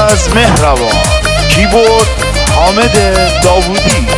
از مهربان، کیبورد حامد داوودی.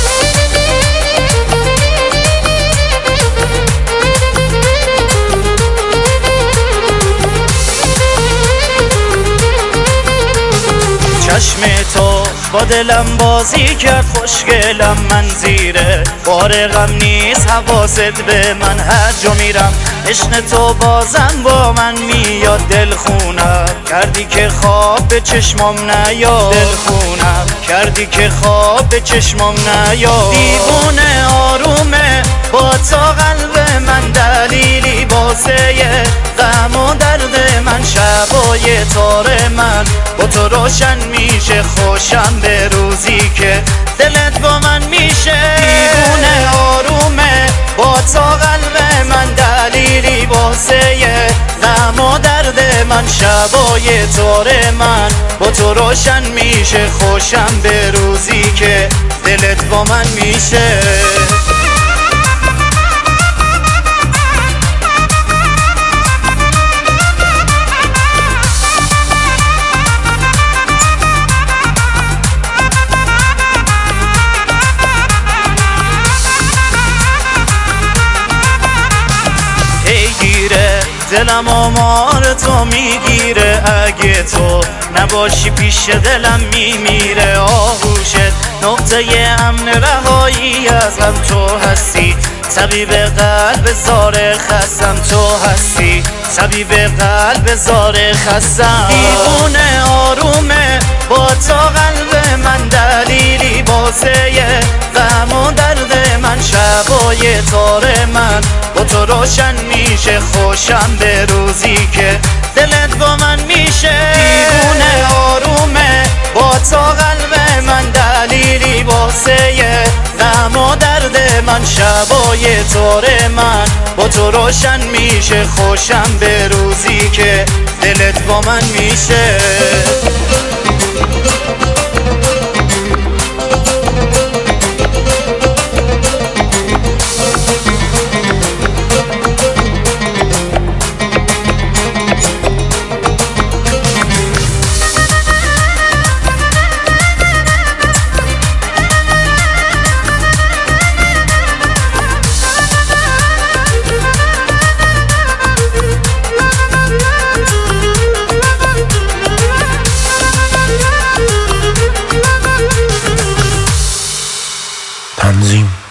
چشم تو با دلم بازی کرد، خوشگلم من زیره بار غم نیست، حواست به من هر جا میرم. عشق تو بازم با من میاد، دل خونم کردی که خواب به چشمام نیاد، دل خونم کردی که خواب به چشمام نیاد. دیوونه آرومه با تا قلب من، دلیلی واسه غم و درد من. شبای تار من با تو روشن میشه، خوشم به روزی که دلت با من میشه. دیوونه آرومه با تا قلب من، دلیلی واسه غم و درد من. شبای تار من با تو روشن میشه، خوشم به روزی که دلت با من میشه. دلم آمار تو میگیره، اگه تو نباشی پیش دلم میمیره. آغوشت نقطه امن رهایی از غم تو هستی، طبیب قلب زار خستم تو هستی، طبیب قلب زار خستم. دیوونه آرومه با تا قلب من، دلیلی واسه غم و درد من. شبای تار من با تو روشن میشه، خوشم به روزی که دلت با من میشه. دیوونه آرومه با تا قلب من، دلیلی واسه غم و درد من. شبای تار من با تو روشن میشه، خوشم به روزی که دلت با من میشه. تنظیم